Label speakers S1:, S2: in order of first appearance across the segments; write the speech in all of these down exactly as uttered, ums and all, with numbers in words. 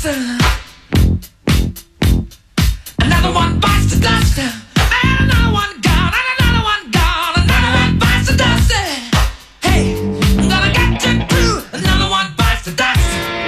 S1: Another one bites the dust. And another one gone. And another one gone. Another one bites the dust. Hey, I'm gonna get you too. Another one bites the dust.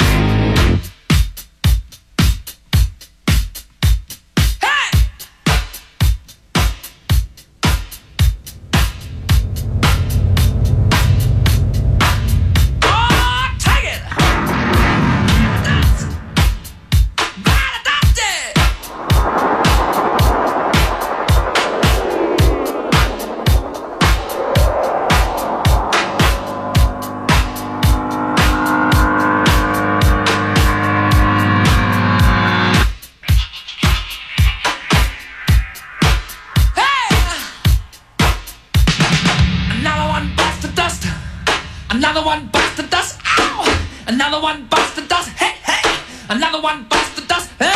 S1: Another one bites the dust. Ow! Another one bites the dust. Hey, hey! Another one bites the dust. Hey!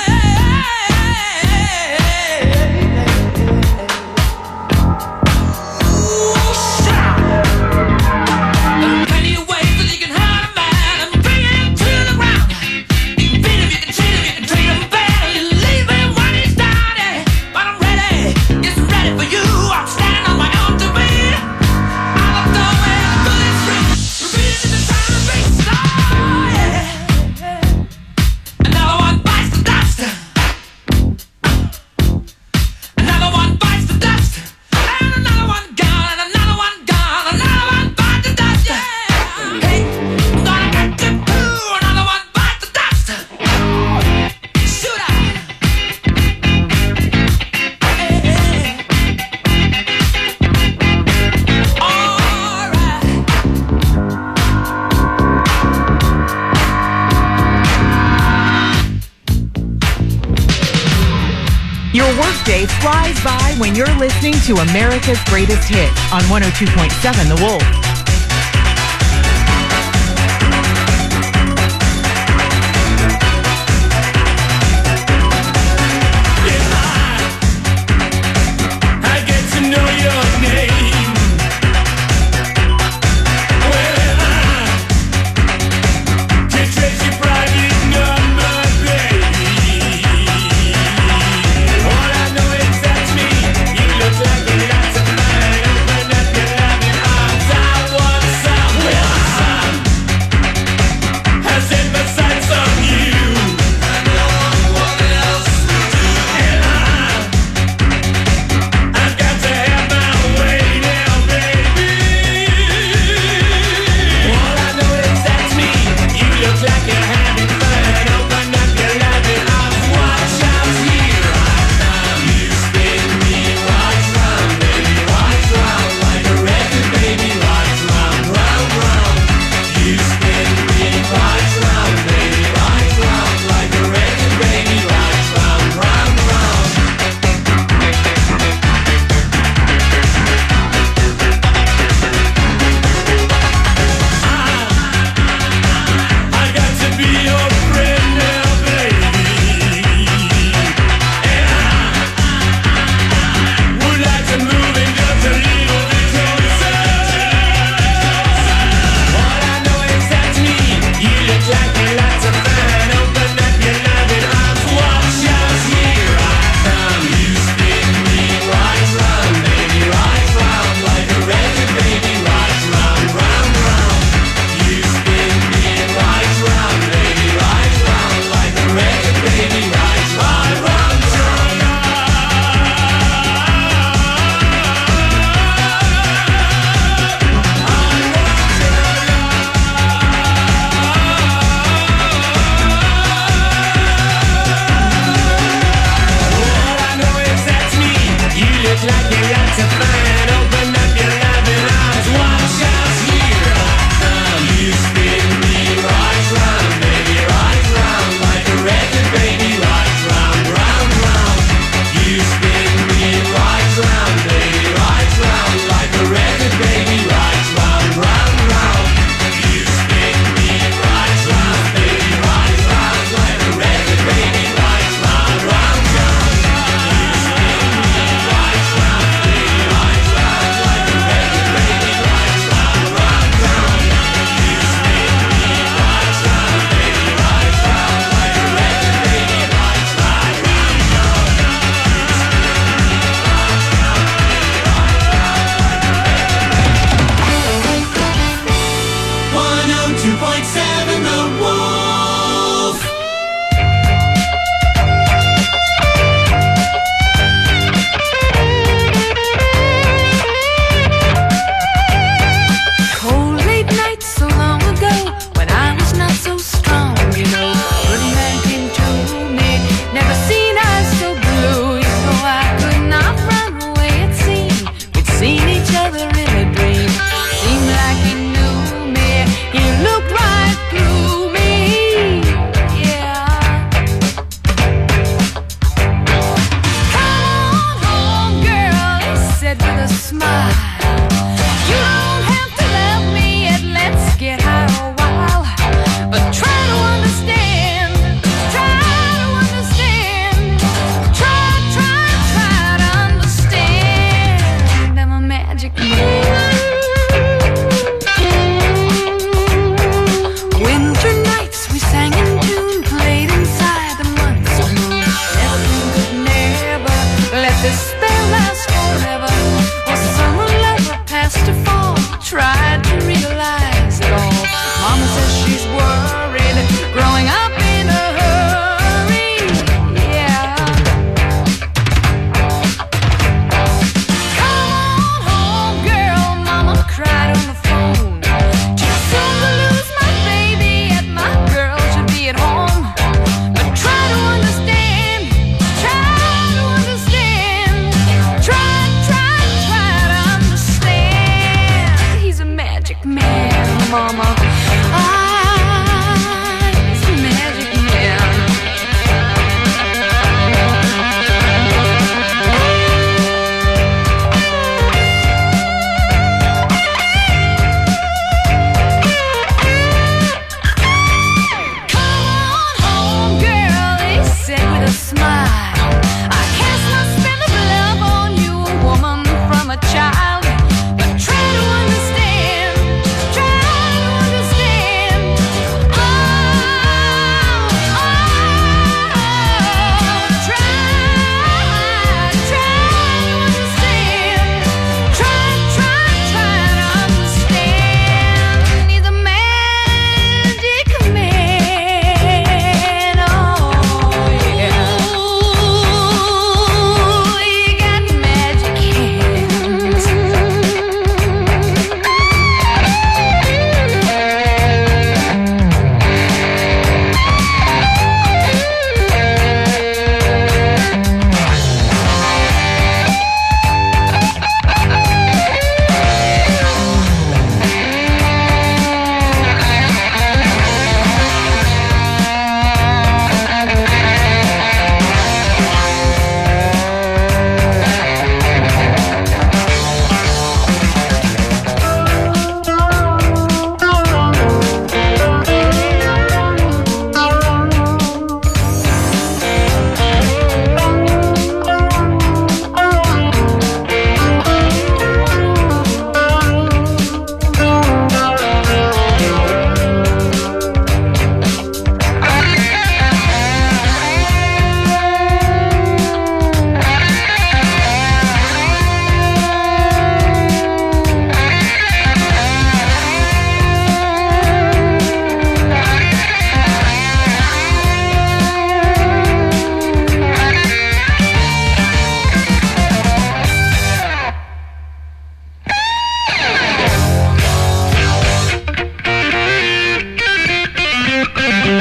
S1: Ooh, shout! There are plenty of ways that you can hurt a man and bring him to the ground. You can beat him, you can cheat him, you can treat him bad, you leave him when he's down. Yeah. But I'm ready, yes, I'm ready for you. I'm standing on my own to be.
S2: Your workday flies by when you're listening to America's Greatest Hits on one oh two point seven The Wolf.
S1: Down.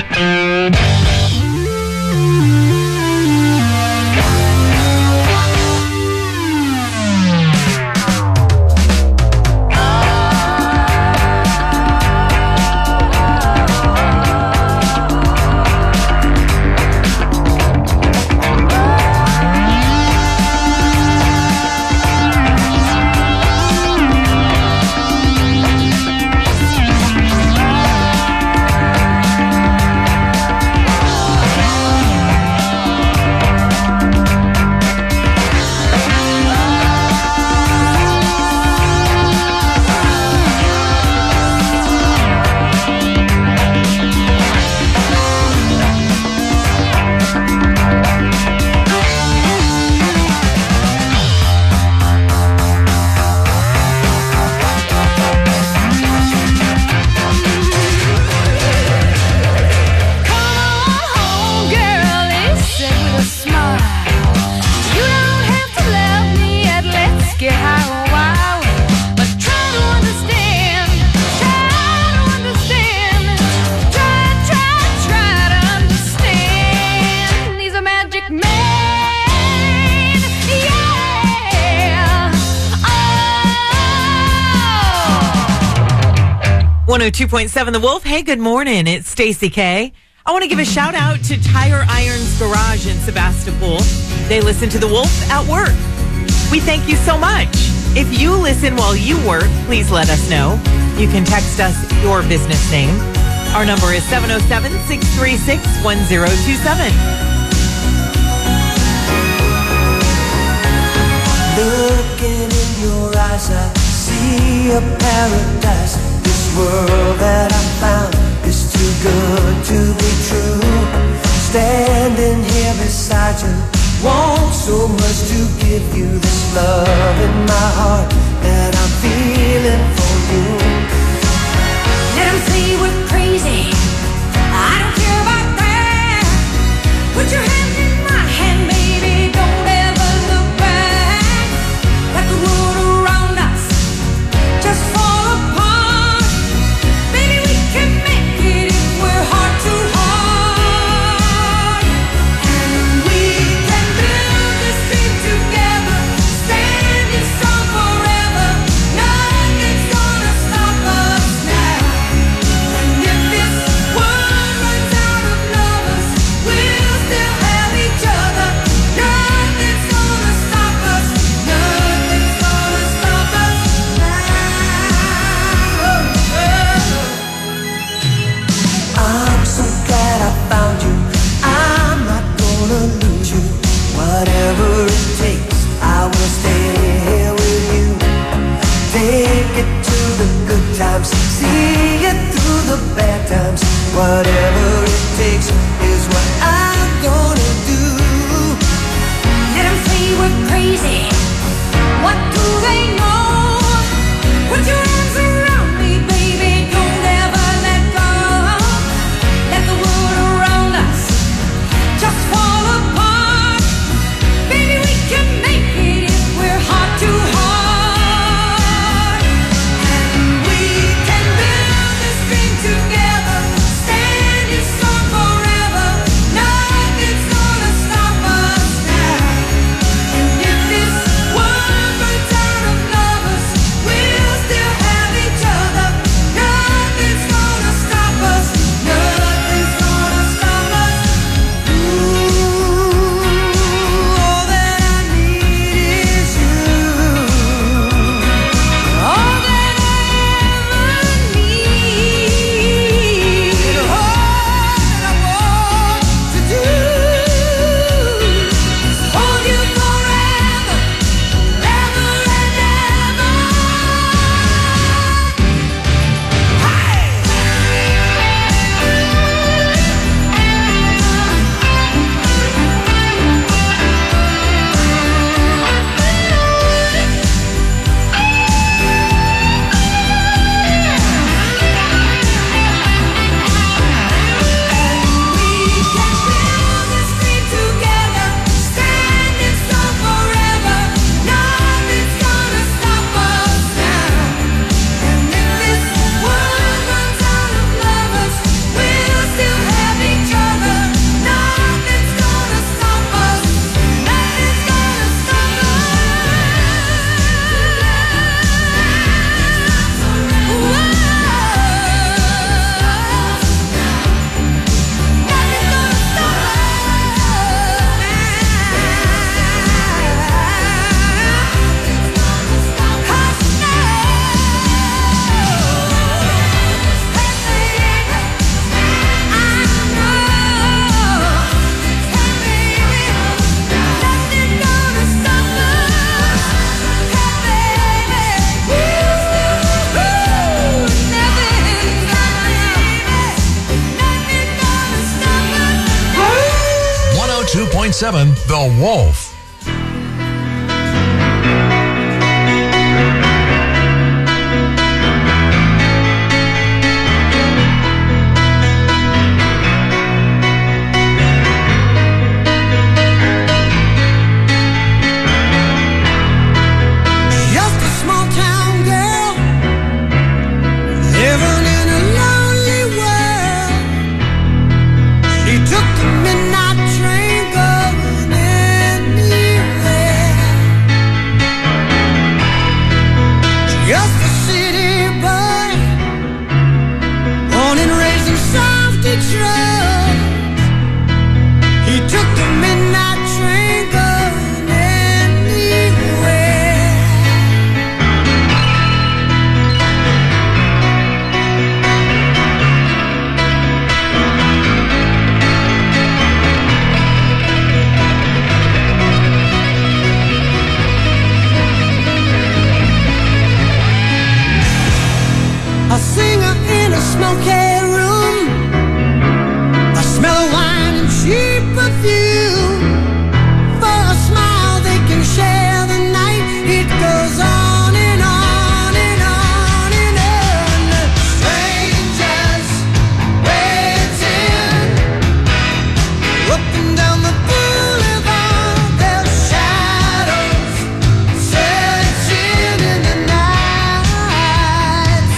S2: one oh two point seven The Wolf. Hey, good morning. It's Stacey K. I want to give a shout out to Tire Irons Garage in Sebastopol. They listen to The Wolf at work. We thank you so much. If you listen while you work, please let us know. You can text us your business name. Our number is seven oh seven, six three six, one oh two seven.
S3: Looking in your eyes, I see a paradise. This world that I found is too good to be true. Standing here beside you, want so much to give you this love in my heart that I'm feeling for you.
S4: Let them say we're crazy, I don't care about that. Put your hand in my hand, baby, don't ever look back. Let the world around us just fall apart. Baby, we can make it if we're heart to heart. And we can build this dream together, standing strong forever. Nothing's gonna stop us now. And if this world runs out of lovers, we'll still have each other. Nothing's gonna stop us. Nothing's gonna stop us now.
S3: I'm so glad I found you. I'm not gonna lose you. Whatever it takes, I will stay here with you. Take it to the good times, see it through the bad times. Whatever it takes is what I'm gonna do.
S4: Let them say we're crazy. What do they know? Put your arms around me, baby. Don't ever let go. Let the world around us just fall apart. Baby, we can make it if we're heart to heart. And we can build this dream together, standing
S5: point seven The Wolf.
S3: Just a small town girl living in a lonely world. She took the midnight train going anywhere. Just a city boy, born and raised in South Detroit. He took the midnight train going anywhere. A singer in a smoky room, a smell of wine and cheap perfume. For a smile they can share the night. It goes on and on and on and on. Strangers waiting up and down the boulevard. Their shadows searching in the night.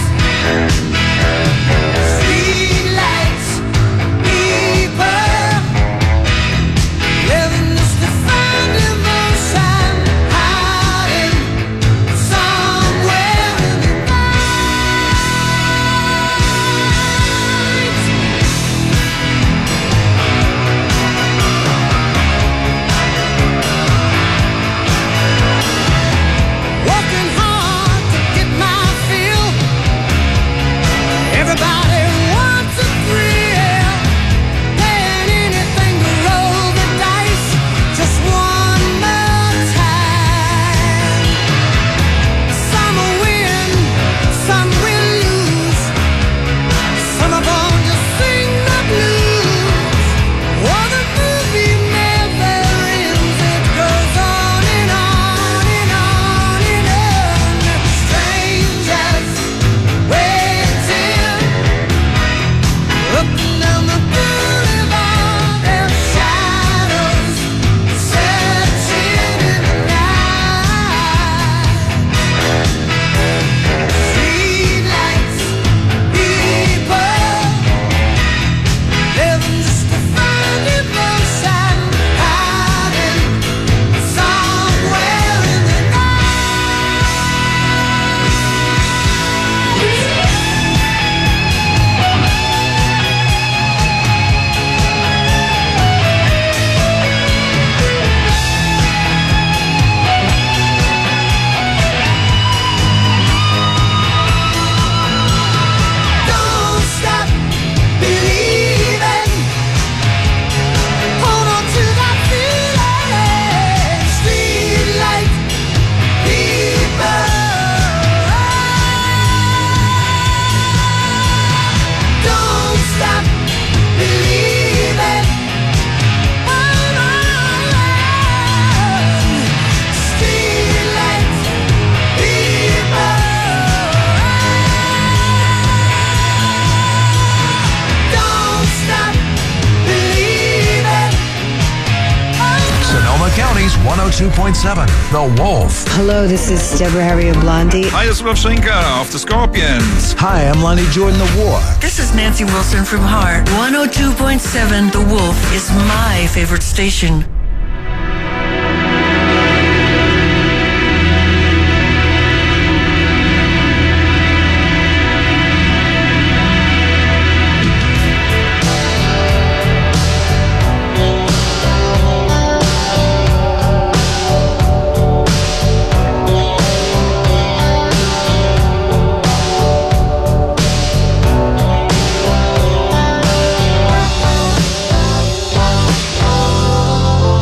S3: Streetlights, people living just to find emotion, hiding somewhere in the night. Working hard to get my fill. Everybody wants a thrill, paying anything to roll the dice just one more time. Some will win, some will lose. Some are born to sing the blues. Oh, the movie never ends. It goes on and on and on and on. Strangers waiting up and down the boulevard. Their shadows searching in the night. Streetlights, people living just to find emotion, hiding somewhere in the Don't stop believing. Hold on to that feeling. Streetlight people. Don't stop believing. Hold on. Streetlight people. Don't stop believing.
S5: Sonoma County's one oh two point seven The Wolf.
S6: Hello, this is Deborah Harry of Blondie.
S7: Hi, it's Rob Schenker of the Scorpions.
S8: Hi, I'm Lonnie Jordan, The War.
S9: This is Nancy Wilson from Heart. one oh two point seven The Wolf is my favorite station.
S3: Don't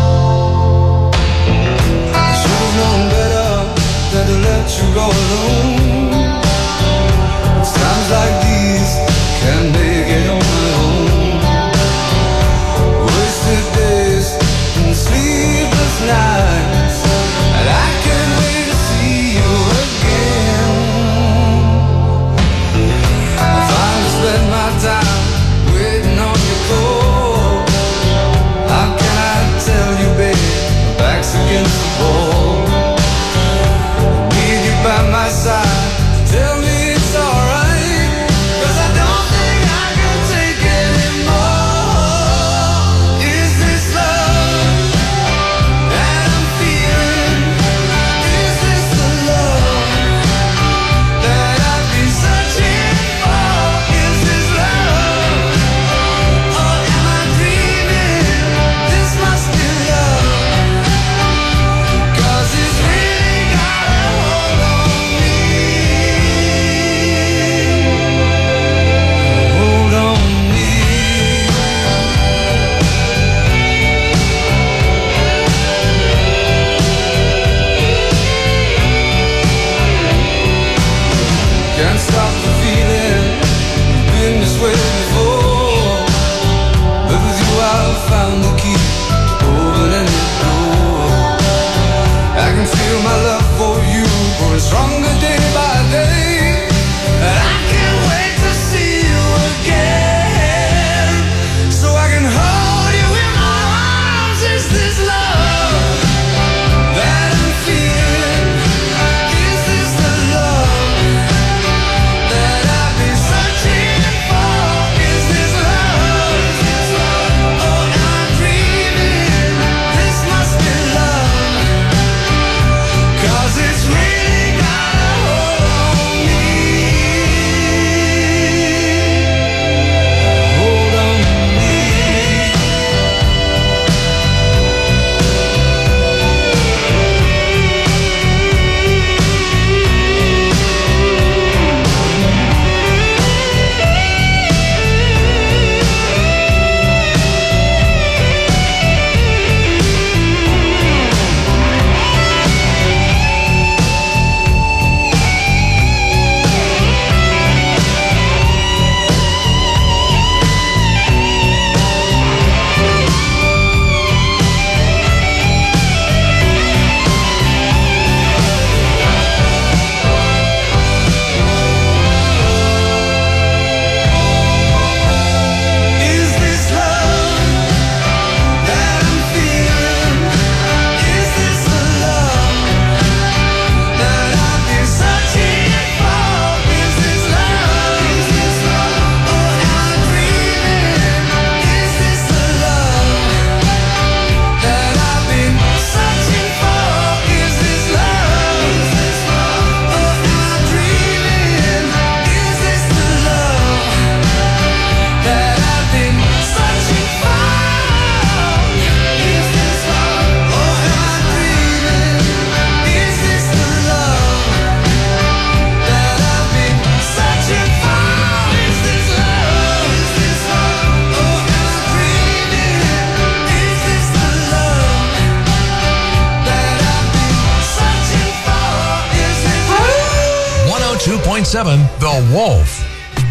S5: seven The Wolf.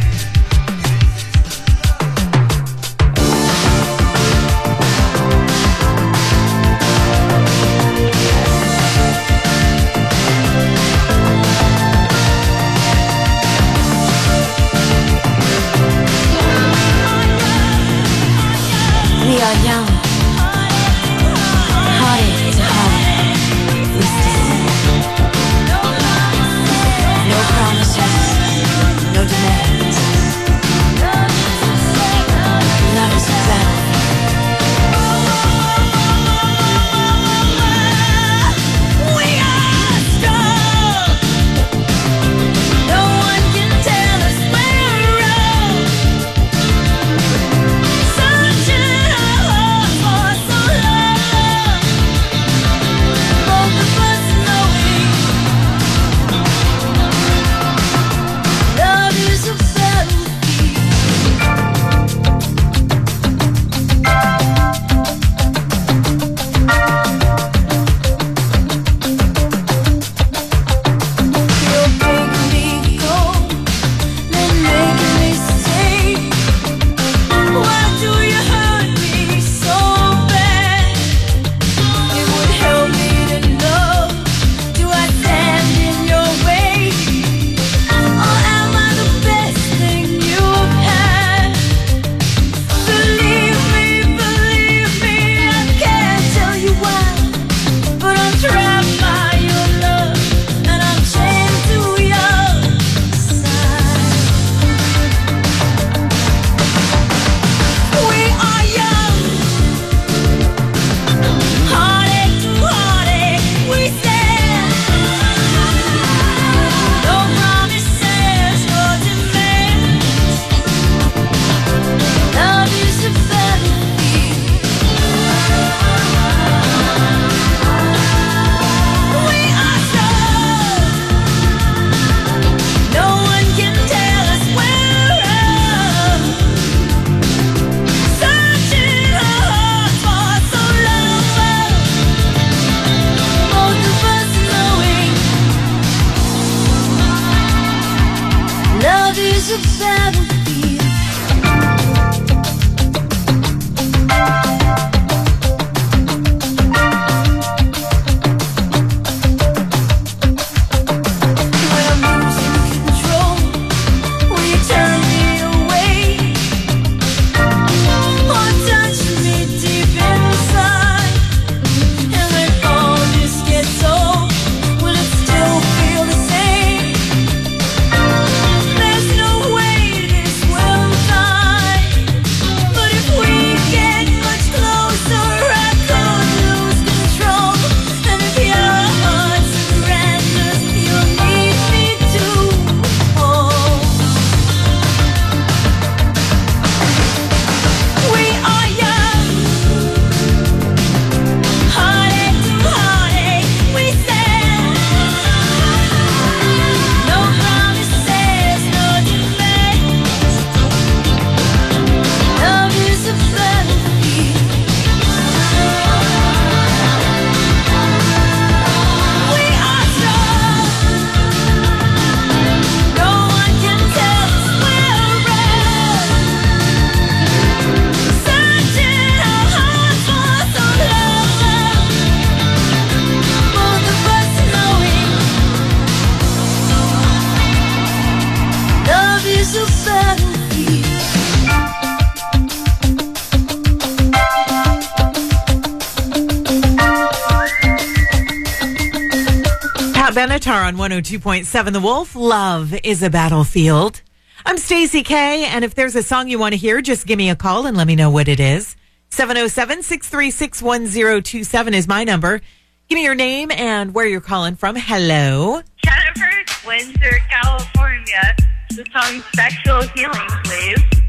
S8: We are young, heartache to heartache, we stand. No promises, no demands. Love is a battle. We are strong. No one can tell us we're wrong. Searching our hearts for so long. Both of us knowing love is a You're making me go, then making me stay. Why do you hurt me so bad? It would help me to know. Do I stand in your way? Or am I the best thing you've had? Believe me, believe me, I can't tell you why, but I'm trapped by your love, and I'm chained to your side. We are young, heartache to heartache, we stand. No promises, no demands. Love is a battlefield. We are strong. No one can tell us we're wrong. Searching our hearts for so long. Both of us knowing love is a battlefield. When I'm losing control, will you turn me away? Or touch me deep inside? And when all this gets old, will it still feel the same? There's no way this will die. But if we get much closer, I could lose control. And if your heart surrenders, you'll need me to hold. We are young, heartache to heartache, we stand. No promises, no demands. Love is a battlefield. We are strong. No one can tell us we're wrong. Searching our hearts for so long. Both of us knowing love is a battlefield.
S2: Pat Benatar on one oh two point seven The Wolf. Love is a battlefield. I'm Stacey K, and if there's a song you want to hear, just give me a call and let me know what it is. seven oh seven, six three six, one oh two seven is my number. Give me your name and where you're calling from. Hello.
S10: Jennifer, Windsor, California. The song Sexual Healing, please.